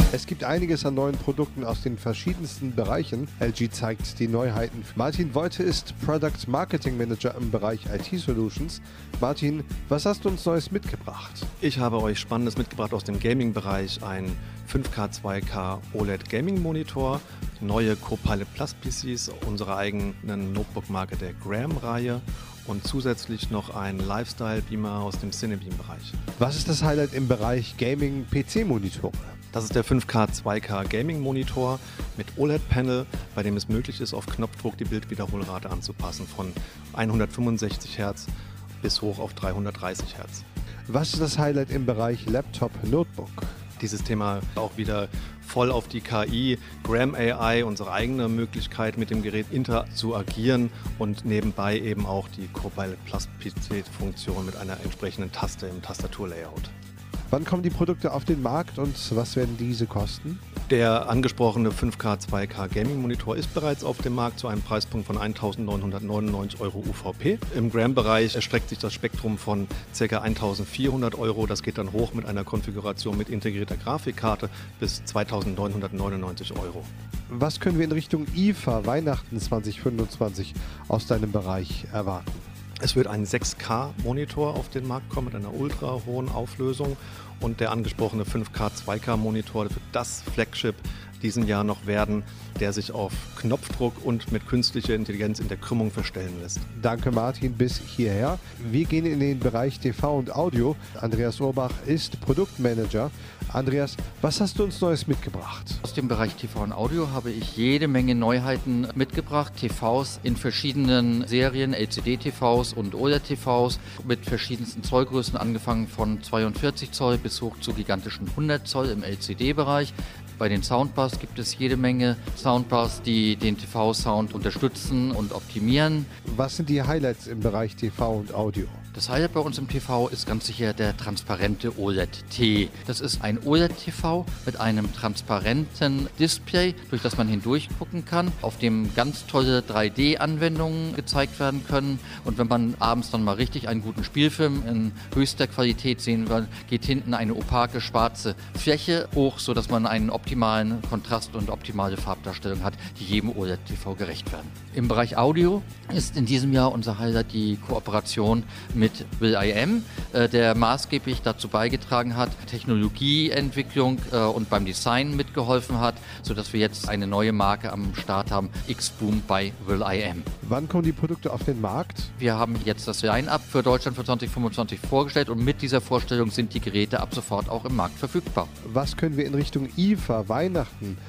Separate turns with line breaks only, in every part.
Es gibt einiges an neuen Produkten aus den verschiedensten Bereichen. LG zeigt die Neuheiten. Martin Wolte ist Product Marketing Manager im Bereich IT Solutions. Martin, was hast du uns Neues mitgebracht?
Ich habe euch Spannendes mitgebracht aus dem Gaming-Bereich. Ein 5K 2K OLED Gaming Monitor, neue Copilot Plus PCs, unsere eigenen Notebook-Marke der Gram-Reihe und zusätzlich noch ein Lifestyle-Beamer aus dem Cinebeam-Bereich.
Was ist das Highlight im Bereich Gaming-PC-Monitore?
Das ist der 5K 2K Gaming Monitor mit OLED-Panel, bei dem es möglich ist, auf Knopfdruck die Bildwiederholrate anzupassen von 165 Hertz bis hoch auf 330 Hertz.
Was ist das Highlight im Bereich Laptop-Notebook?
Dieses Thema auch wieder voll auf die KI, Gram AI, unsere eigene Möglichkeit mit dem Gerät interagieren und nebenbei eben auch die Copilot Plus PC-Funktion mit einer entsprechenden Taste im Tastaturlayout.
Wann kommen die Produkte auf den Markt und was werden diese kosten?
Der angesprochene 5K 2K Gaming Monitor ist bereits auf dem Markt zu einem Preispunkt von 1.999 € UVP. Im Gram-Bereich erstreckt sich das Spektrum von ca. 1.400 €. Das geht dann hoch mit einer Konfiguration mit integrierter Grafikkarte bis 2.999 €.
Was können wir in Richtung IFA Weihnachten 2025 aus deinem Bereich erwarten?
Es wird ein 6K-Monitor auf den Markt kommen mit einer ultra hohen Auflösung und der angesprochene 5K 2K-Monitor wird das Flagship diesen Jahr noch werden, der sich auf Knopfdruck und mit künstlicher Intelligenz in der Krümmung verstellen lässt.
Danke Martin, bis hierher. Wir gehen in den Bereich TV und Audio. Andreas Urbach ist Produktmanager. Andreas, was hast du uns Neues mitgebracht?
Aus dem Bereich TV und Audio habe ich jede Menge Neuheiten mitgebracht. TVs in verschiedenen Serien, LCD-TVs und OLED-TVs mit verschiedensten Zollgrößen, angefangen von 42 Zoll bis hoch zu gigantischen 100 Zoll im LCD-Bereich. Bei den Soundbars gibt es jede Menge Soundbars, die den TV-Sound unterstützen und optimieren.
Was sind die Highlights im Bereich TV und Audio?
Das Highlight bei uns im TV ist ganz sicher der transparente OLED-T. Das ist ein OLED-TV mit einem transparenten Display, durch das man hindurch gucken kann, auf dem ganz tolle 3D-Anwendungen gezeigt werden können. Und wenn man abends dann mal richtig einen guten Spielfilm in höchster Qualität sehen will, geht hinten eine opake schwarze Fläche hoch, sodass man einen optimalen Kontrast und optimale Farbdarstellung hat, die jedem OLED-TV gerecht werden. Im Bereich Audio ist in diesem Jahr unser Highlight die Kooperation mit will.i.am, der maßgeblich dazu beigetragen hat, Technologieentwicklung und beim Design mitgeholfen hat, sodass wir jetzt eine neue Marke am Start haben, X-Boom bei will.i.am.
Wann kommen die Produkte auf den Markt?
Wir haben jetzt das Line-Up für Deutschland für 2025 vorgestellt und mit dieser Vorstellung sind die Geräte ab sofort auch im Markt verfügbar.
Was können wir in Richtung IFA Weihnachten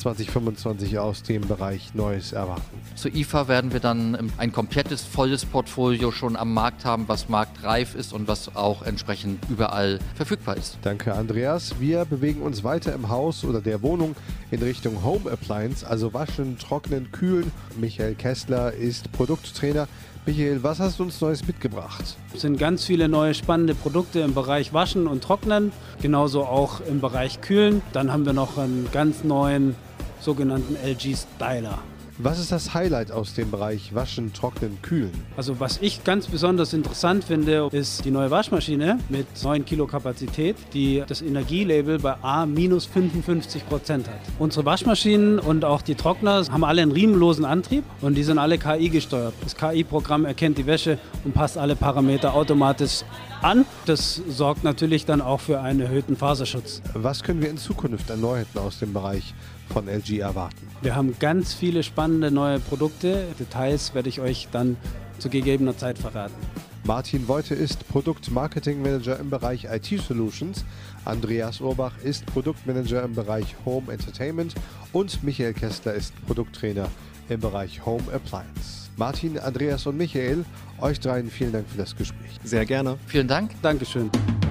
2025 aus dem Bereich Neues erwarten?
Zur IFA werden wir dann ein komplettes, volles Portfolio schon am Markt haben, was marktreif ist und was auch entsprechend überall verfügbar ist.
Danke, Andreas. Wir bewegen uns weiter im Haus oder der Wohnung in Richtung Home Appliance, also waschen, trocknen, kühlen. Michael Kessler ist Produkttrainer. Michael, was hast du uns Neues mitgebracht?
Es sind ganz viele neue spannende Produkte im Bereich Waschen und Trocknen, genauso auch im Bereich Kühlen. Dann haben wir noch einen ganz neuen sogenannten LG Styler.
Was ist das Highlight aus dem Bereich Waschen, Trocknen, Kühlen?
Also was ich ganz besonders interessant finde, ist die neue Waschmaschine mit 9 Kilo Kapazität, die das Energielabel bei A-55% hat. Unsere Waschmaschinen und auch die Trockner haben alle einen riemenlosen Antrieb und die sind alle KI gesteuert. Das KI-Programm erkennt die Wäsche und passt alle Parameter automatisch an. Das sorgt natürlich dann auch für einen erhöhten Faserschutz.
Was können wir in Zukunft an Neuheiten aus dem Bereich von LG erwarten?
Wir haben ganz viele spannende neue Produkte. Details werde ich euch dann zu gegebener Zeit verraten.
Martin Wolte ist Produktmarketing-Manager im Bereich IT Solutions. Andreas Urbach ist Produktmanager im Bereich Home Entertainment und Michael Kessler ist Produkttrainer im Bereich Home Appliance. Martin, Andreas und Michael, euch dreien vielen Dank für das Gespräch.
Sehr gerne.
Vielen Dank.
Dankeschön.